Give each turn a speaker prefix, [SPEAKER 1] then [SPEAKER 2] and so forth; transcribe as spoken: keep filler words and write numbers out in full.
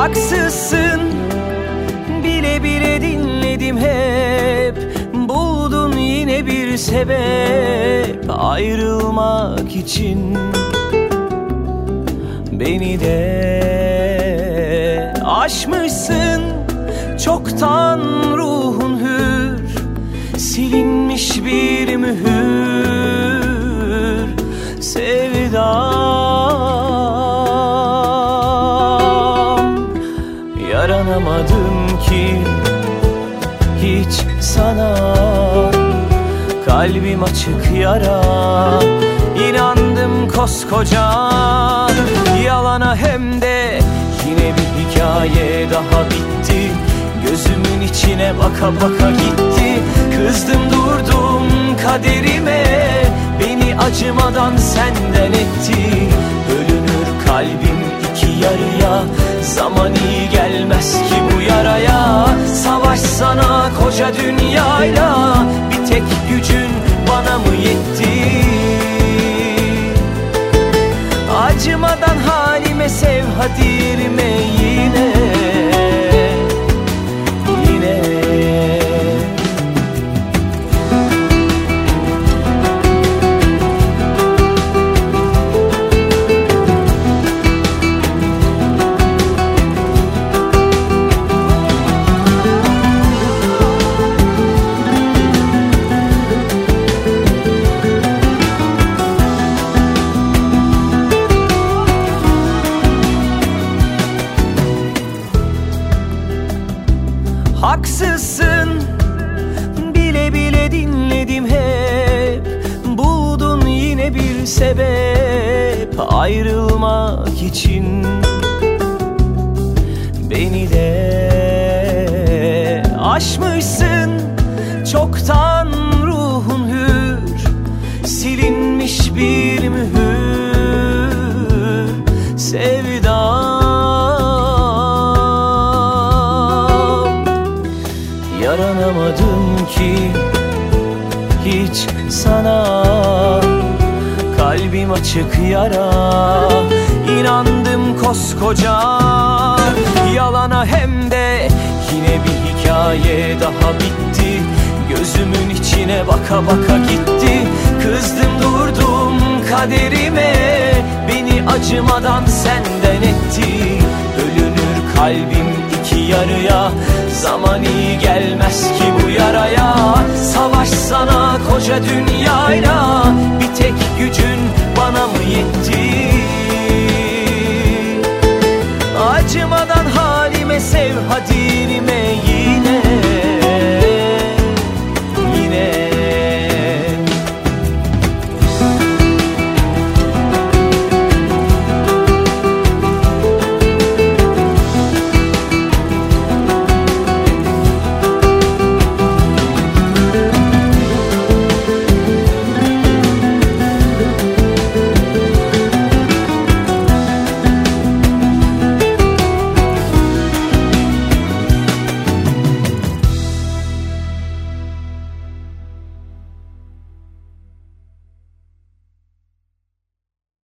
[SPEAKER 1] Haksızsın, bile bile dinledim hep. Buldun yine bir sebep ayrılmak için. Beni de aşmışsın, çoktan ruhun hür. Silinmiş bir mühür sevdam. Yaranamadım ki hiç sana, kalbim açık yara. İnandım koskoca yalana, hem de yine bir hikaye daha bitti. Gözümün içine baka baka gitti. Kızdım durdum kaderime, beni acımadan senden etti. Bölünür kalbim iki yarıya, zaman iyi gelmez ki bu yaraya. Savaşsana koca dünyayla, bir tek gücün bana mı yetti? Acımadan halime sev, hadi yerime yine, yine. Haksızsın, bile bile dinledim hep. Buldun yine bir sebep ayrılmak için. Beni de aşmışsın, çoktan ruhun hür. Silinmiş bir mühür sevdam. Yaranamadım ki hiç sana, kalbim açık yara. İnandım koskoca yalana, hem de yine bir hikaye daha bitti. Gözümün içine baka baka gitti. Kızdım durdum kaderime, beni acımadan senden etti. Bölünür kalbim iki yarıya, zaman iyi gelmez ki bu yaraya. Savaşsana koca dünyayla, bir tek gücün bana mı yetti? Acımadan halime sev, hadi